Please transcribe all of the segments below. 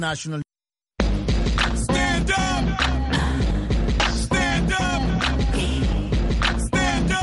National. Stand up! Stand up! Stand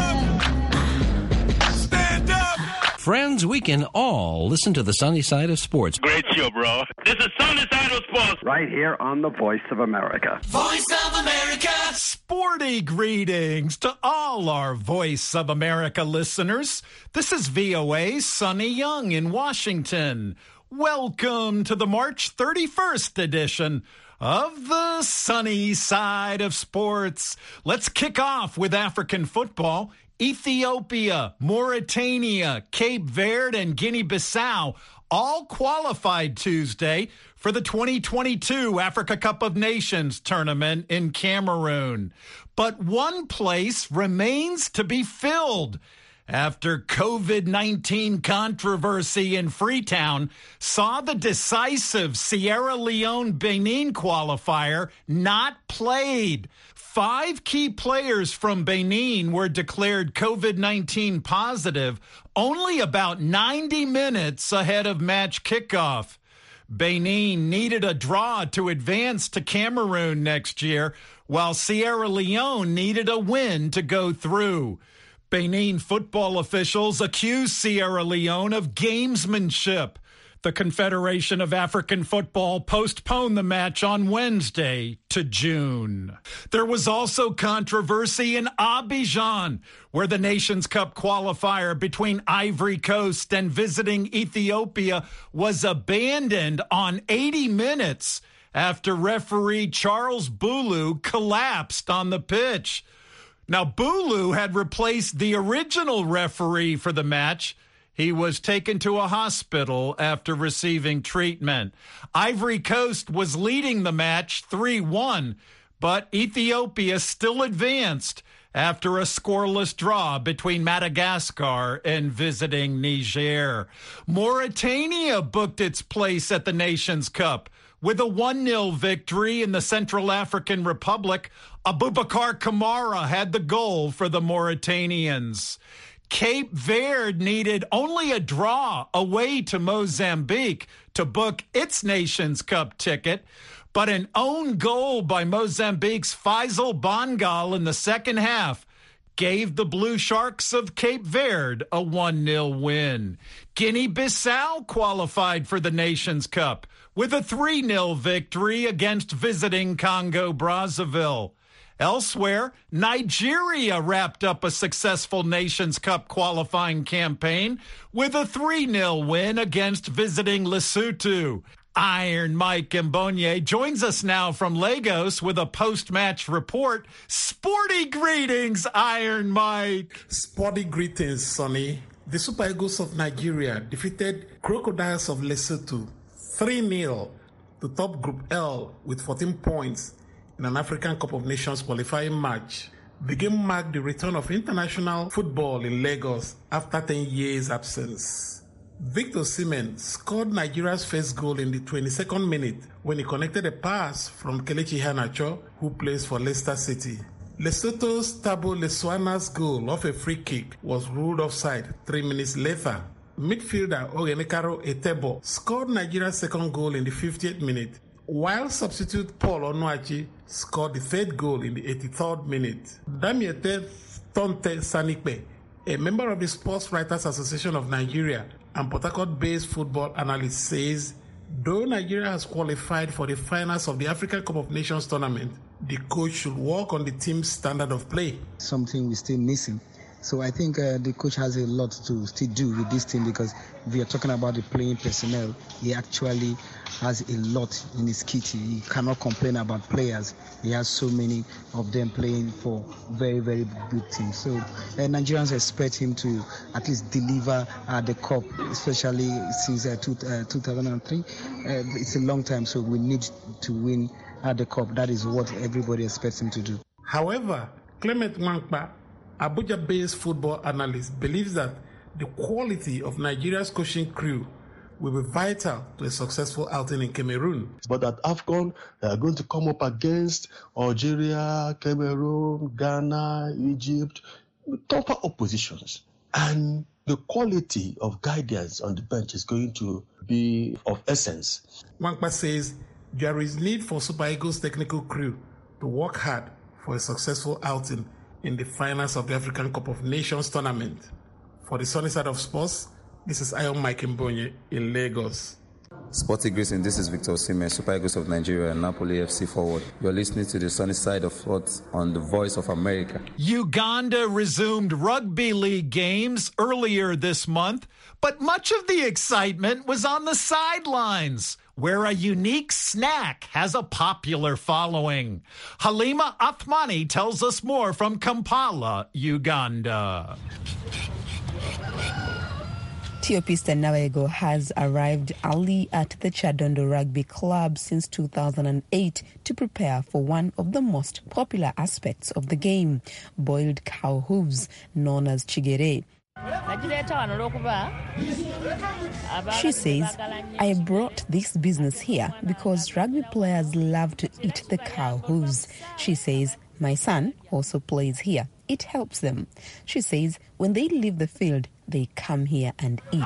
up! Stand up! Friends, we can all listen to the sunny side of sports. Great show, bro. This is Sunny Side of Sports. Right here on the Voice of America. Voice of America! Sporty greetings to all our Voice of America listeners. This is VOA's Sonny Young in Washington. Welcome to the March 31st edition of the Sunny Side of Sports. Let's kick off with African football. Ethiopia, Mauritania, Cape Verde, and Guinea-Bissau all qualified Tuesday for the 2022 Africa Cup of Nations tournament in Cameroon. But one place remains to be filled after COVID-19 controversy in Freetown saw the decisive Sierra Leone-Benin qualifier not played. 5 key players from Benin were declared COVID-19 positive only about 90 minutes ahead of match kickoff. Benin needed a draw to advance to Cameroon next year, while Sierra Leone needed a win to go through. Benin football officials accused Sierra Leone of gamesmanship. The Confederation of African Football postponed the match on Wednesday to June. There was also controversy in Abidjan, where the Nations Cup qualifier between Ivory Coast and visiting Ethiopia was abandoned on 80 minutes after referee Charles Boulou collapsed on the pitch. Now, Boulou had replaced the original referee for the match. He was taken to a hospital after receiving treatment. Ivory Coast was leading the match 3-1, but Ethiopia still advanced after a scoreless draw between Madagascar and visiting Niger. Mauritania booked its place at the Nations Cup with a 1-0 victory in the Central African Republic. Abubakar Kamara had the goal for the Mauritanians. Cape Verde needed only a draw away to Mozambique to book its Nations Cup ticket, but an own goal by Mozambique's Faisal Bangal in the second half gave the Blue Sharks of Cape Verde a 1-0 win. Guinea-Bissau qualified for the Nations Cup with a 3-0 victory against visiting Congo-Brazzaville. Elsewhere, Nigeria wrapped up a successful Nations Cup qualifying campaign with a 3-0 win against visiting Lesotho. Iron Mike Mbonye joins us now from Lagos with a post-match report. Sporty greetings, Iron Mike. Sporty greetings, Sonny. The Super Eagles of Nigeria defeated Crocodiles of Lesotho 3-0 to top Group L with 14 points in an African Cup of Nations qualifying match. The game marked the return of international football in Lagos after 10 years' absence. Victor Osimhen scored Nigeria's first goal in the 22nd minute when he connected a pass from Kelechi Iheanacho, who plays for Leicester City. Lesotho's Tabo Leswana's goal off a free kick was ruled offside 3 minutes later. Midfielder Ogenekaro Etebo scored Nigeria's second goal in the 50th minute, while substitute Paul Onuachi scored the third goal in the 83rd minute. Damiete Tonte Sanikpe, a member of the Sports Writers Association of Nigeria and Port Harcourt-based football analyst, says though Nigeria has qualified for the finals of the African Cup of Nations tournament, the coach should work on the team's standard of play. Something we're still missing. So I think the coach has a lot to still do with this team, because if we are talking about the playing personnel, he actually has a lot in his kit. He cannot complain about players. He has so many of them playing for very, very good teams. So Nigerians expect him to at least deliver the cup, especially since 2003. It's a long time, so we need to win the cup. That is what everybody expects him to do. However, Clement Wankpa, Abuja-based football analyst, believes that the quality of Nigeria's coaching crew will be vital to a successful outing in Cameroon. But at AFCON, they are going to come up against Algeria, Cameroon, Ghana, Egypt, tougher oppositions. And the quality of guidance on the bench is going to be of essence. Wankpa says there is need for Super Eagles technical crew to work hard for a successful outing in the finals of the African Cup of Nations tournament. For the sunny side of sports, this is Ayon Mike Mbonye in Lagos. Sporty greetings, this is Victor Osimhen, Super Eagles of Nigeria and Napoli FC forward. You're listening to the sunny side of sports on the Voice of America. Uganda resumed rugby league games earlier this month, but much of the excitement was on the sidelines, where a unique snack has a popular following. Halima Athmani tells us more from Kampala, Uganda. Theopista Navaego has arrived early at the Chadondo Rugby Club since 2008 to prepare for one of the most popular aspects of the game, boiled cow hooves, known as chigere. She says, I brought this business here because rugby players love to eat the cow hooves. She says, my son also plays here. It helps them. She says, when they leave the field, they come here and eat.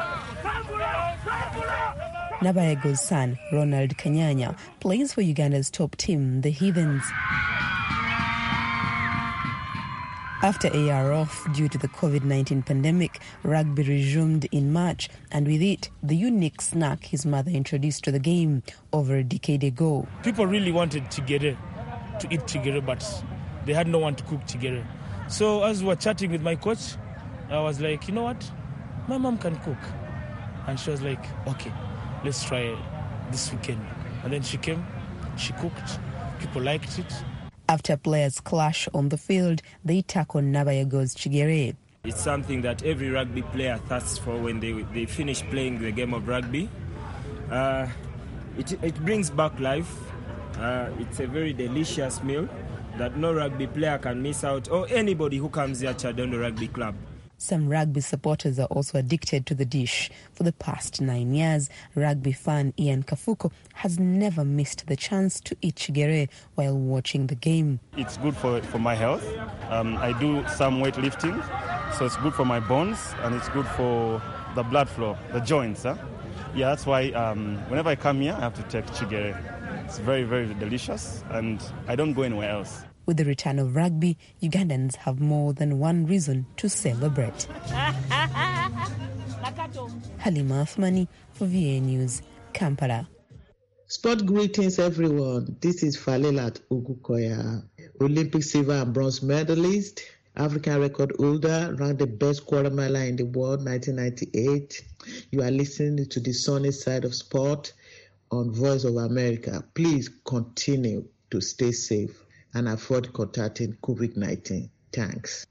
Nabaego's son, Ronald Kanyanya, plays for Uganda's top team, the Heathens. After a year off due to the COVID-19 pandemic, rugby resumed in March, and with it, the unique snack his mother introduced to the game over a decade ago. People really wanted chigere, to eat chigere, but they had no one to cook chigere. So as we were chatting with my coach, I was like, you know what? My mom can cook. And she was like, okay, let's try it this weekend. And then she came, she cooked, people liked it. After players clash on the field, they tackle Nabaego's chigere. It's something that every rugby player thirsts for when they finish playing the game of rugby. It brings back life. It's a very delicious meal that no rugby player can miss out, or anybody who comes here at Chadondo Rugby Club. Some rugby supporters are also addicted to the dish. For the past 9 years, rugby fan Ian Kafuko has never missed the chance to eat chigere while watching the game. It's good for my health. I do some weightlifting, so it's good for my bones and it's good for the blood flow, the joints. Yeah, that's why whenever I come here, I have to take chigere. It's very, very delicious, and I don't go anywhere else. With the return of rugby, Ugandans have more than one reason to celebrate. Halima Athmani for VA News, Kampala. Sport greetings, everyone. This is Falelat Ugukoya, Olympic silver and bronze medalist, African record holder, ranked the best quarter miler in the world, 1998. You are listening to the sunny side of sport on Voice of America. Please continue to stay safe and avoid contacting COVID-19. Thanks.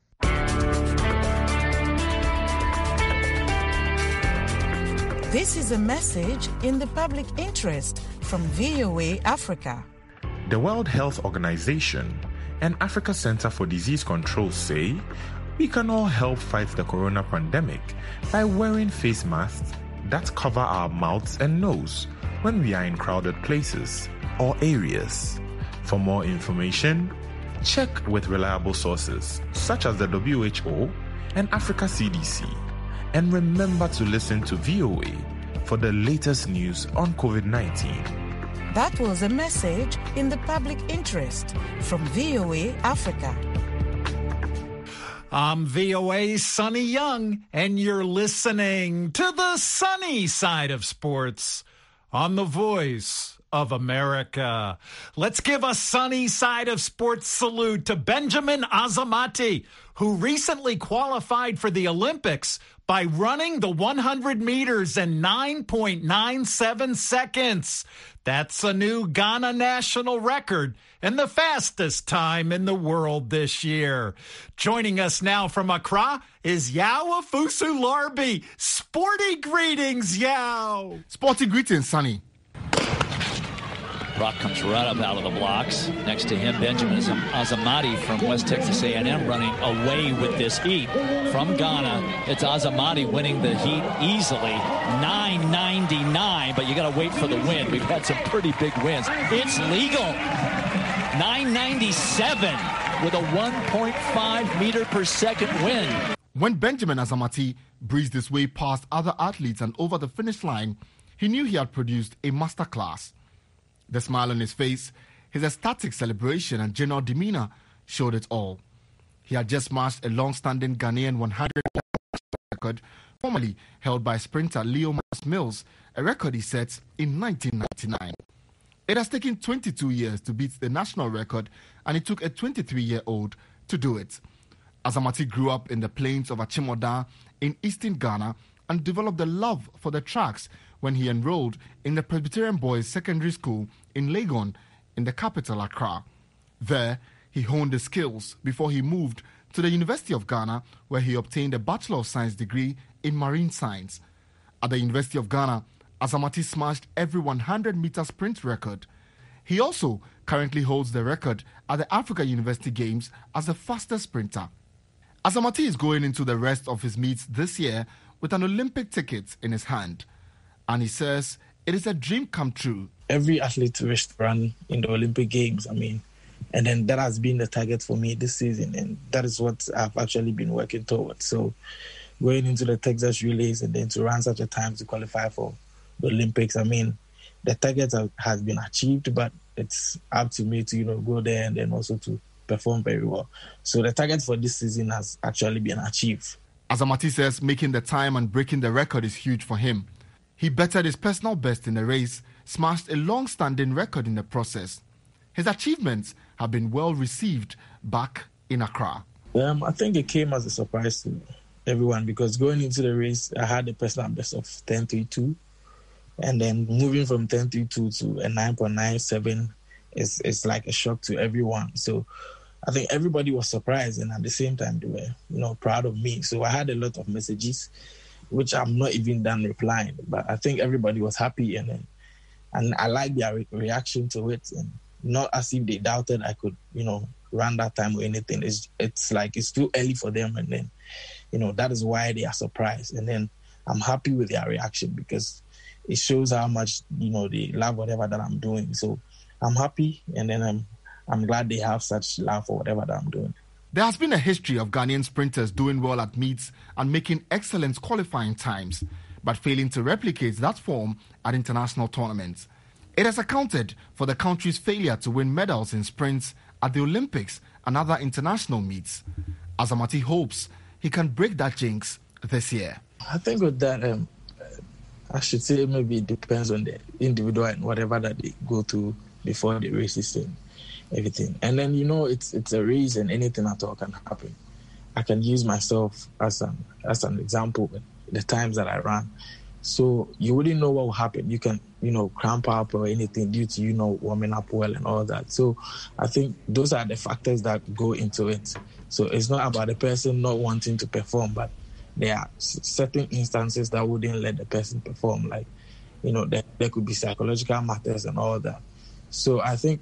This is a message in the public interest from VOA Africa. The World Health Organization and Africa Center for Disease Control say we can all help fight the corona pandemic by wearing face masks that cover our mouths and nose when we are in crowded places or areas. For more information, check with reliable sources such as the WHO and Africa CDC. And remember to listen to VOA for the latest news on COVID-19. That was a message in the public interest from VOA Africa. I'm VOA's Sonny Young, and you're listening to the sunny side of sports on the Voice of America. Let's give a sunny side of sports salute to Benjamin Azamati, who recently qualified for the Olympics by running the 100 meters in 9.97 seconds. That's a new Ghana national record and the fastest time in the world this year. Joining us now from Accra is Yao Afusu-Larbi. Sporty greetings, Yao. Sporty greetings, Sonny. Brock comes right up out of the blocks. Next to him, Benjamin Azamati from West Texas A&M running away with this heat. From Ghana, it's Azamati winning the heat easily. 9.99, but you got to wait for the win. We've had some pretty big wins. It's legal. 9.97 with a 1.5 meter per second win. When Benjamin Azamati breezed his way past other athletes and over the finish line, he knew he had produced a masterclass. The smile on his face, his ecstatic celebration and general demeanor showed it all. He had just smashed a long-standing Ghanaian 100 record, formerly held by sprinter Leo Mills, a record he set in 1999. It has taken 22 years to beat the national record, and it took a 23-year-old to do it. Azamati grew up in the plains of Achimota in eastern Ghana and developed a love for the tracks when he enrolled in the Presbyterian Boys Secondary School in Legon in the capital, Accra. There, he honed his skills before he moved to the University of Ghana, where he obtained a Bachelor of Science degree in Marine Science. At the University of Ghana, Azamati smashed every 100-meter sprint record. He also currently holds the record at the Africa University Games as the fastest sprinter. Azamati is going into the rest of his meets this year with an Olympic ticket in his hand. And he says it is a dream come true. Every athlete wishes to run in the Olympic Games, and then that has been the target for me this season, and that is what I've actually been working towards. So going into the Texas relays and then to run such a time to qualify for the Olympics, the target has been achieved, but it's up to me to, go there and then also to perform very well. So the target for this season has actually been achieved. Azamati says making the time and breaking the record is huge for him. He bettered his personal best in the race, smashed a long-standing record in the process. His achievements have been well received back in Accra. I think it came as a surprise to everyone because going into the race, I had a personal best of 10.32, and then moving from 10.32 to a 9.97 is like a shock to everyone. So I think everybody was surprised, and at the same time they were, proud of me. So I had a lot of messages, which I'm not even done replying. But I think everybody was happy, and I like their reaction to it, and not as if they doubted I could, run that time or anything. It's like it's too early for them, and then, that is why they are surprised. And then I'm happy with their reaction because it shows how much, they love whatever that I'm doing. So I'm happy, and then I'm glad they have such love for whatever that I'm doing. There has been a history of Ghanaian sprinters doing well at meets and making excellent qualifying times, but failing to replicate that form at international tournaments. It has accounted for the country's failure to win medals in sprints at the Olympics and other international meets. Azamati hopes he can break that jinx this year. I think with that, I should say maybe it depends on the individual and whatever that they go through before the races and everything. And then, it's a race and anything at all can happen. I can use myself as an example with the times that I ran. So you wouldn't know what will happen. You can, cramp up or anything due to, warming up well and all that. So I think those are the factors that go into it. So it's not about the person not wanting to perform, but there are certain instances that wouldn't let the person perform. Like, there could be psychological matters and all that. So I think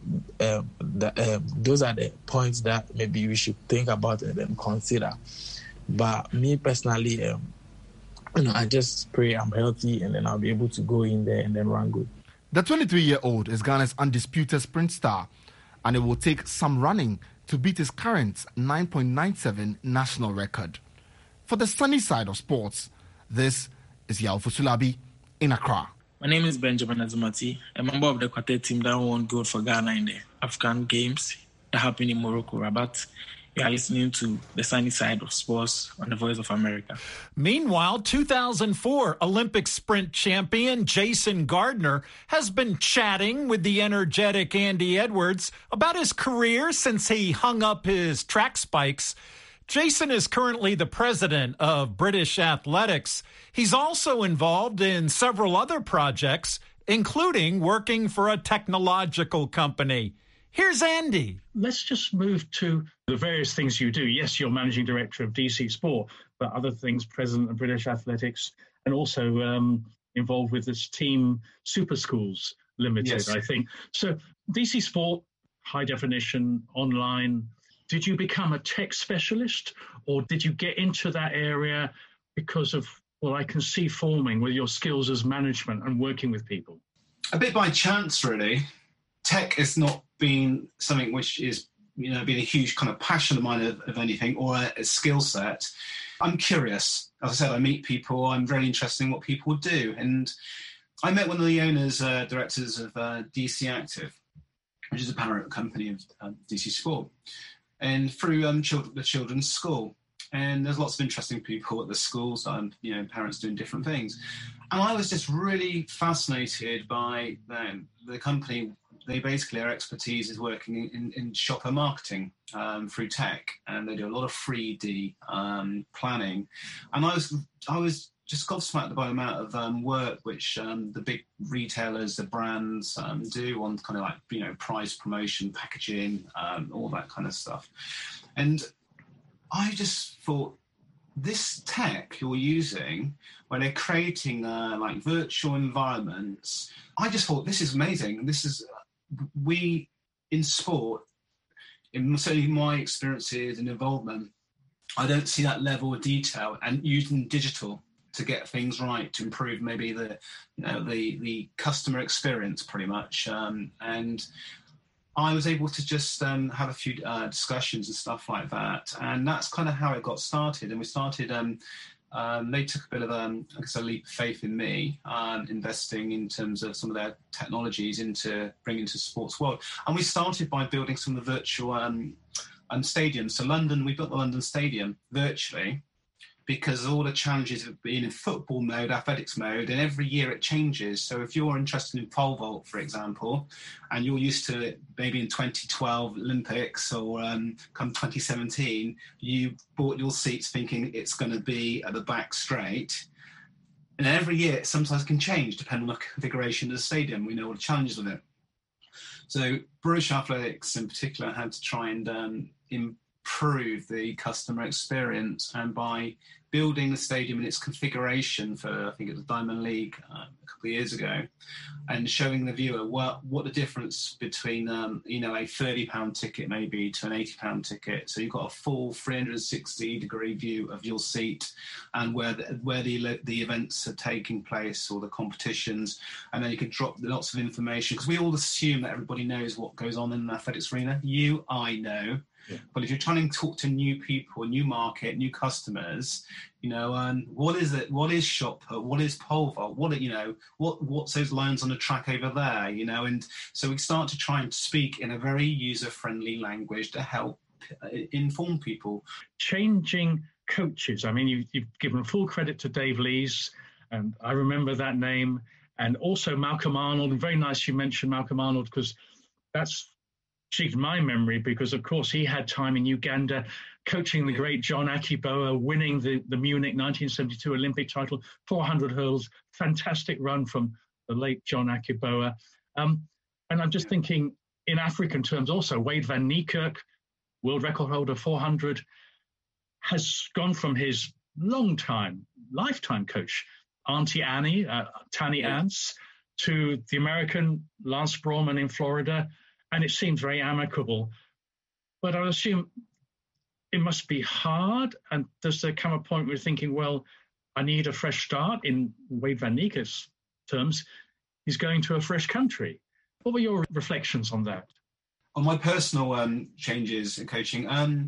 those are the points that maybe we should think about and then consider. But me personally, I just pray I'm healthy and then I'll be able to go in there and then run good. The 23-year-old is Ghana's undisputed sprint star, and it will take some running to beat his current 9.97 national record. For the sunny side of sports, this is Yao Fusulabi in Accra. My name is Benjamin Azamati, a member of the quartet team that won gold for Ghana in the African Games that happened in Morocco, Rabat. You are listening to the sunny side of sports on the Voice of America. Meanwhile, 2004 Olympic sprint champion Jason Gardner has been chatting with the energetic Andy Edwards about his career since he hung up his track spikes. Jason is currently the president of British Athletics. He's also involved in several other projects, including working for a technological company. Here's Andy. Let's just move to the various things you do. Yes, you're managing director of DC Sport, but other things, president of British Athletics, and also involved with this team Super Schools Limited, yes. I think. So DC Sport, high definition, online. Did you become a tech specialist, or did you get into that area because of, I can see forming with your skills as management and working with people? A bit by chance, really. Tech has not been something which is, been a huge kind of passion of mine of anything or a skill set. I'm curious. As I said, I meet people. I'm very interested in what people do. And I met one of the owners, directors of DC Active, which is a parent company of DC Sport, and through the children's school. And there's lots of interesting people at the schools, parents doing different things. And I was just really fascinated by the company. They basically, their expertise is working in shopper marketing through tech, and they do a lot of 3D planning. And I was just gobsmacked by the amount of work which the big retailers, the brands do on kind of like, price promotion, packaging, all that kind of stuff. And I just thought, this tech you're using, where they're creating like virtual environments, I just thought, this is amazing. This is, we in sport, in certainly my experiences and involvement, I don't see that level of detail and using digital to get things right, to improve maybe the customer experience pretty much. And I was able to just have a few discussions and stuff like that. And that's kind of how it got started. And we started, they took a bit of a leap of faith in me, investing in terms of some of their technologies into bringing to sports world. And we started by building some of the virtual stadiums. So London, we built the London Stadium virtually, because all the challenges of being in football mode, athletics mode, and every year it changes. So if you're interested in pole vault, for example, and you're used to it maybe in 2012 Olympics or come 2017, you bought your seats thinking it's going to be at the back straight. And every year it sometimes can change depending on the configuration of the stadium. We know all the challenges with it. So British Athletics in particular had to try and improve the customer experience, and by building the stadium in its configuration for, I think it was Diamond League a couple of years ago, and showing the viewer what the difference between a £30 ticket maybe to an £80 ticket. So you've got a full 360-degree view of your seat and where the events are taking place or the competitions, and then you can drop lots of information, because we all assume that everybody knows what goes on in an athletics arena. I know. Yeah. But if you're trying to talk to new people, new market, new customers, what is it? What is shot put? What is pole vault? What's those lines on the track over there? And so we start to try and speak in a very user-friendly language to help inform people. Changing coaches. I mean, you've given full credit to Dave Lees, and I remember that name, and also Malcolm Arnold. And very nice you mentioned Malcolm Arnold, because that's cheated my memory, because of course he had time in Uganda coaching the great John Akiboa, winning the Munich 1972 Olympic title, 400 hurdles, fantastic run from the late John Akiboa. And I'm just thinking in African terms also, Wade van Niekerk, world record holder 400, has gone from his lifetime coach, Auntie Annie, Tani Ants, to the American Lance Brawman in Florida. And it seems very amicable. But I assume it must be hard. And does there come a point where you're thinking, well, I need a fresh start? In Wade van Niekerk's terms, he's going to a fresh country. What were your reflections on that? On my personal changes in coaching,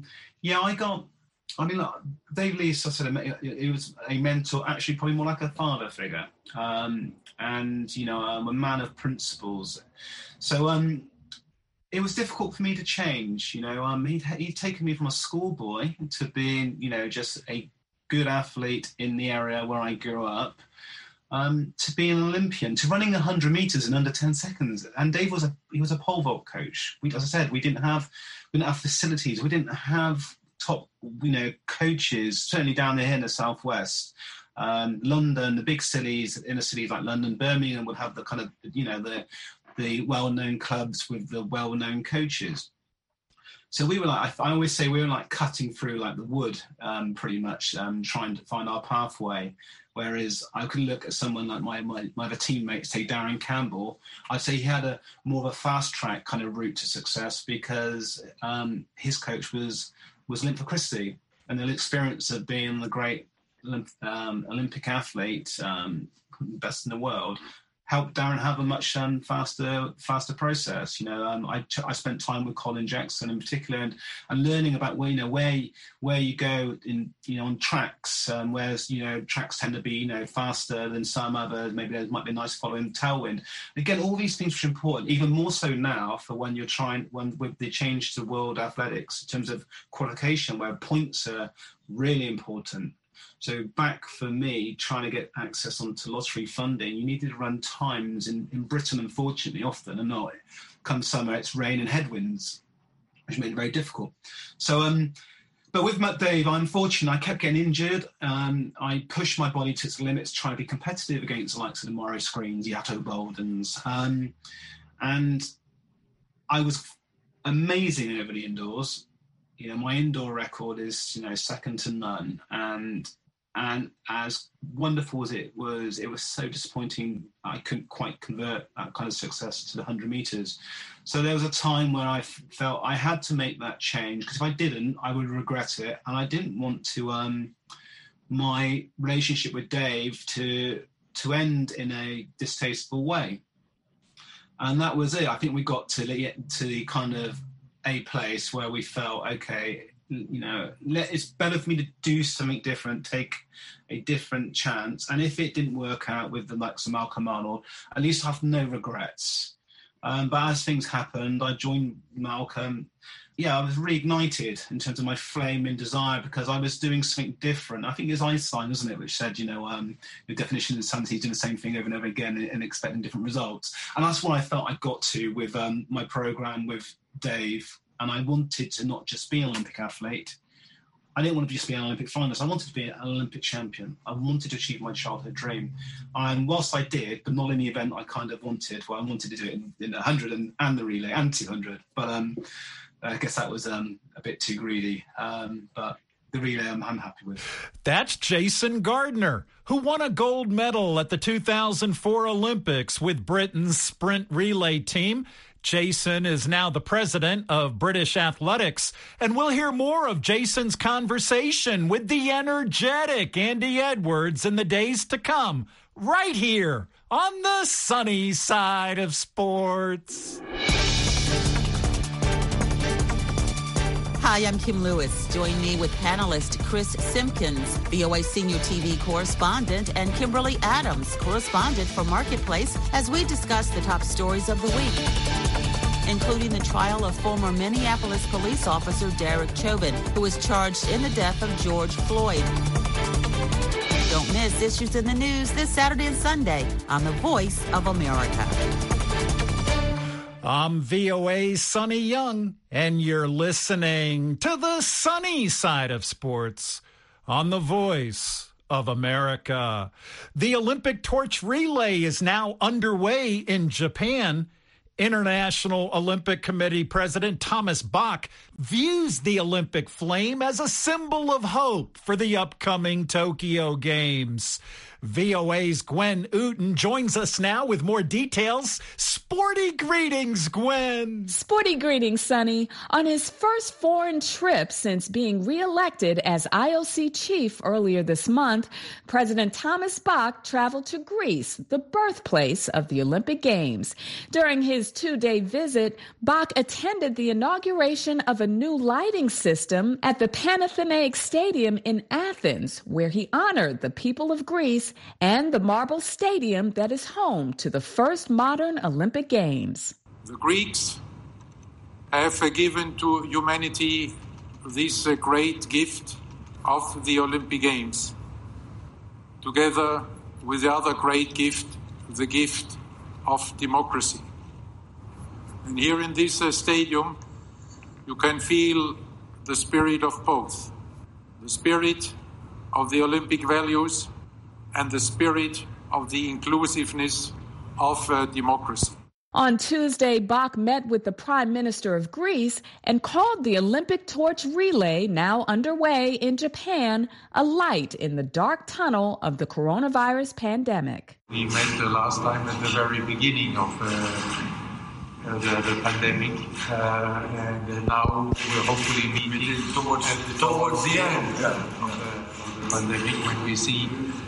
Dave Lees, I said, he was a mentor, actually probably more like a father figure, and, a man of principles. So, it was difficult for me to change, he'd taken me from a schoolboy to being, just a good athlete in the area where I grew up, to being an Olympian, to running 100 meters in under 10 seconds. And Dave was a pole vault coach. As I said, we didn't have facilities. We didn't have top, coaches, certainly down here in the Southwest. London, the big cities, inner cities like London, Birmingham would have the kind of, the well-known clubs with the well-known coaches. So we were like, I always say we were like cutting through like the wood, pretty much, trying to find our pathway. Whereas I could look at someone like my other teammates, say Darren Campbell, I'd say he had more of a fast track kind of route to success, because his coach was Linford Christie, and the experience of being the great Olympic athlete, best in the world, helped Darren have a much faster process. You know, I spent time with Colin Jackson in particular, and learning about where you go in, you know, on tracks, whereas, you know, tracks tend to be, you know, faster than some others. Maybe there might be a nice following tailwind. Again, all these things are important, even more so now for when with the change to world athletics in terms of qualification, where points are really important. So back for me, trying to get access onto lottery funding, you needed to run times in Britain, unfortunately, often and not. Come summer, it's rain and headwinds, which made it very difficult. So, but with Matt Dave, I'm fortunate. I kept getting injured. I pushed my body to its limits, trying to be competitive against the likes of the Morrow Screens, Yato Boldens. And I was amazing over the indoors. You know, my indoor record is, you know, second to none. And as wonderful as it was so disappointing. I couldn't quite convert that kind of success to the 100 meters. So there was a time where I felt I had to make that change, because if I didn't, I would regret it. And I didn't want to my relationship with Dave to end in a distasteful way. And that was it. I think we got to the kind of a place where we felt, okay, you know, it's better for me to do something different, take a different chance. And if it didn't work out with the likes of Malcolm Arnold, at least I have no regrets. But as things happened, I joined Malcolm. Yeah, I was reignited in terms of my flame and desire, because I was doing something different. I think it's Einstein, isn't it, which said, you know, the definition of insanity is doing the same thing over and over again and expecting different results. And that's what I felt I got to with my program with Dave. And I wanted to not just be an Olympic athlete. I didn't want to just be an Olympic finalist. I wanted to be an Olympic champion. I wanted to achieve my childhood dream. And whilst I did, but not in the event I kind of wanted, well, I wanted to do it in the 100 and the relay and 200. But I guess that was a bit too greedy. But the relay I'm happy with. That's Jason Gardner, who won a gold medal at the 2004 Olympics with Britain's sprint relay team. Jason is now the president of British Athletics, and we'll hear more of Jason's conversation with the energetic Andy Edwards in the days to come, right here on the sunny side of sports. Hi, I'm Kim Lewis. Join me with panelist Chris Simpkins, VOA senior TV correspondent, and Kimberly Adams, correspondent for Marketplace, as we discuss the top stories of the week, including the trial of former Minneapolis police officer Derek Chauvin, who was charged in the death of George Floyd. Don't miss Issues in the News this Saturday and Sunday on The Voice of America. I'm VOA's Sonny Young, and you're listening to the sunny side of sports on The Voice of America. The Olympic torch relay is now underway in Japan. International Olympic Committee President Thomas Bach views the Olympic flame as a symbol of hope for the upcoming Tokyo Games. VOA's Gwen Uten joins us now with more details. Sporty greetings, Gwen. Sporty greetings, Sonny. On his first foreign trip since being reelected as IOC chief earlier this month, President Thomas Bach traveled to Greece, the birthplace of the Olympic Games. During his two-day visit, Bach attended the inauguration of a new lighting system at the Panathenaic Stadium in Athens, where he honored the people of Greece and the marble stadium that is home to the first modern Olympic Games. The Greeks have given to humanity this great gift of the Olympic Games, together with the other great gift, the gift of democracy. And here in this stadium, you can feel the spirit of both, the spirit of the Olympic values and the spirit of the inclusiveness of democracy. On Tuesday, Bach met with the Prime Minister of Greece and called the Olympic torch relay, now underway in Japan, a light in the dark tunnel of the coronavirus pandemic. We met last time at the very beginning of the pandemic, and now we're hopefully meeting towards the end of the pandemic, when we see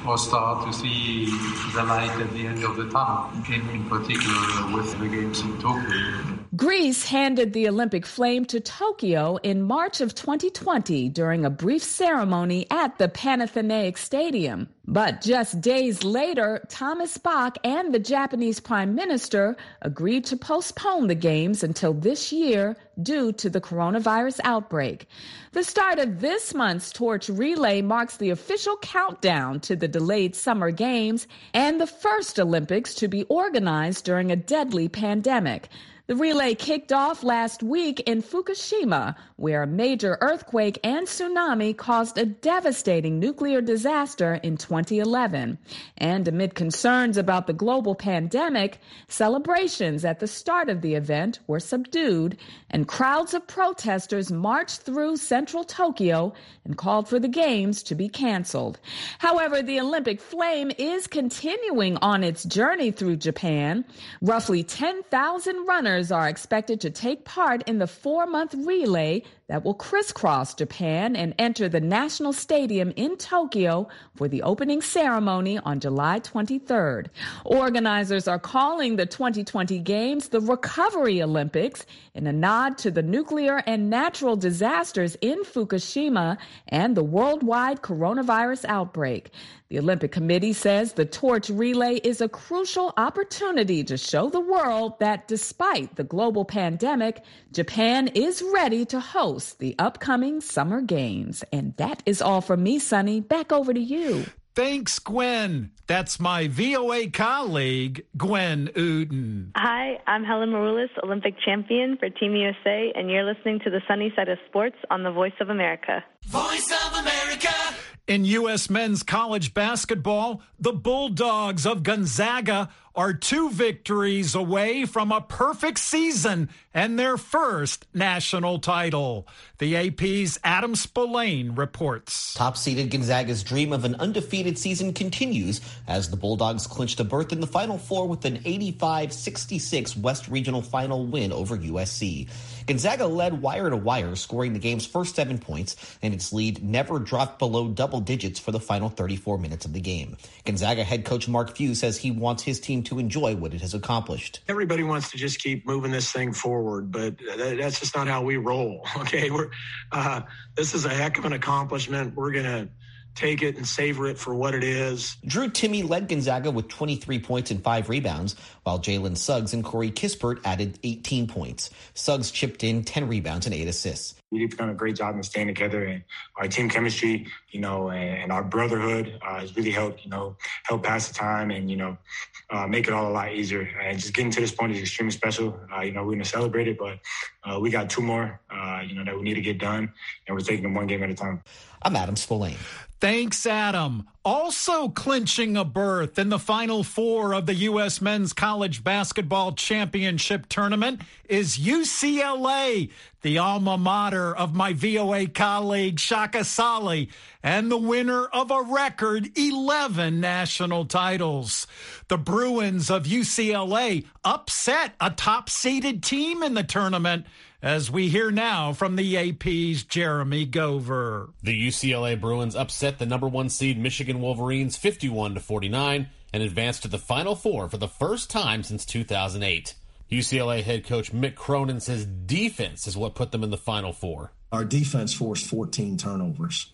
or start to see the light at the end of the tunnel, in particular with the games in Tokyo. Greece handed the Olympic flame to Tokyo in March of 2020 during a brief ceremony at the Panathenaic Stadium. But just days later, Thomas Bach and the Japanese Prime Minister agreed to postpone the Games until this year due to the coronavirus outbreak. The start of this month's torch relay marks the official countdown to the delayed Summer Games and the first Olympics to be organized during a deadly pandemic. The relay kicked off last week in Fukushima, where a major earthquake and tsunami caused a devastating nuclear disaster in 2011. And amid concerns about the global pandemic, celebrations at the start of the event were subdued, and crowds of protesters marched through central Tokyo and called for the Games to be canceled. However, the Olympic flame is continuing on its journey through Japan. Roughly 10,000 runners are expected to take part in the 4-month relay that will crisscross Japan and enter the National Stadium in Tokyo for the opening ceremony on July 23rd. Organizers are calling the 2020 Games the Recovery Olympics in a nod to the nuclear and natural disasters in Fukushima and the worldwide coronavirus outbreak. The Olympic Committee says the torch relay is a crucial opportunity to show the world that despite the global pandemic, Japan is ready to host the upcoming Summer Games. And that is all from me, Sonny. Back over to you. Thanks, Gwen. That's my VOA colleague, Gwen Uden. Hi, I'm Helen Maroulis, Olympic champion for Team USA, and you're listening to the Sunny Side of Sports on the Voice of America. Voice of America. In U.S. men's college basketball, the Bulldogs of Gonzaga are 2 victories away from a perfect season and their first national title. The AP's Adam Spillane reports. Top-seeded Gonzaga's dream of an undefeated season continues as the Bulldogs clinched a berth in the Final Four with an 85-66 West Regional Final win over USC. Gonzaga led wire-to-wire, scoring the game's first 7 points, and its lead never dropped below double digits for the final 34 minutes of the game. Gonzaga head coach Mark Few says he wants his team to enjoy what it has accomplished. Everybody wants to just keep moving this thing forward, but that's just not how we roll, okay? This is a heck of an accomplishment. We're going to take it and savor it for what it is. Drew Timme led Gonzaga with 23 points and 5 rebounds, while Jalen Suggs and Corey Kispert added 18 points. Suggs chipped in 10 rebounds and 8 assists. We've done a great job in staying together, and our team chemistry, and our brotherhood has really helped help pass the time and, make it all a lot easier. And just getting to this point is extremely special. We're going to celebrate it, but we got 2 more, that we need to get done, and we're taking them 1 game at a time. I'm Adam Spillane. Thanks, Adam. Also clinching a berth in the Final Four of the U.S. Men's College Basketball Championship Tournament is UCLA, the alma mater of my VOA colleague Shaka Sali, and the winner of a record 11 national titles. The Bruins of UCLA upset a top-seeded team in the tournament, as we hear now from the AP's Jeremy Gover. The UCLA Bruins upset the number 1 seed Michigan Wolverines 51-49 and advanced to the Final Four for the first time since 2008. UCLA head coach Mick Cronin says defense is what put them in the Final Four. Our defense forced 14 turnovers.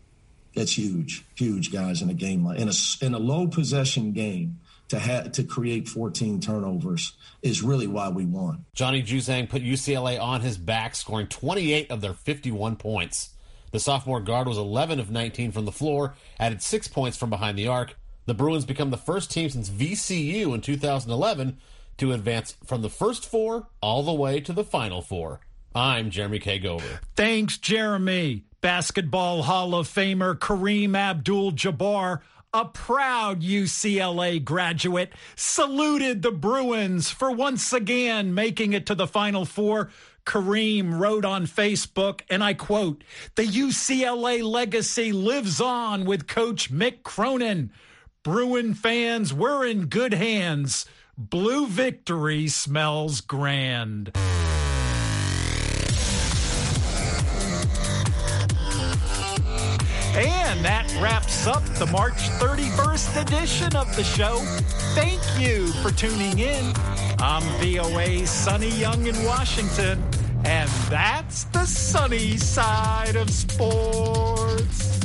That's huge, guys, in a game like in a low possession game. To create 14 turnovers is really why we won. Johnny Juzang put UCLA on his back, scoring 28 of their 51 points. The sophomore guard was 11 of 19 from the floor, added 6 points from behind the arc. The Bruins become the first team since VCU in 2011 to advance from the first 4 all the way to the Final Four. I'm Jeremy K. Gover. Thanks, Jeremy. Basketball Hall of Famer Kareem Abdul-Jabbar, a proud UCLA graduate, saluted the Bruins for once again making it to the Final Four. Kareem wrote on Facebook, and I quote, "The UCLA legacy lives on with Coach Mick Cronin. Bruin fans, we're in good hands. Blue victory smells grand." And And that wraps up the March 31st edition of the show. Thank you for tuning in. I'm VOA's Sonny Young in Washington, and that's the sunny side of sports.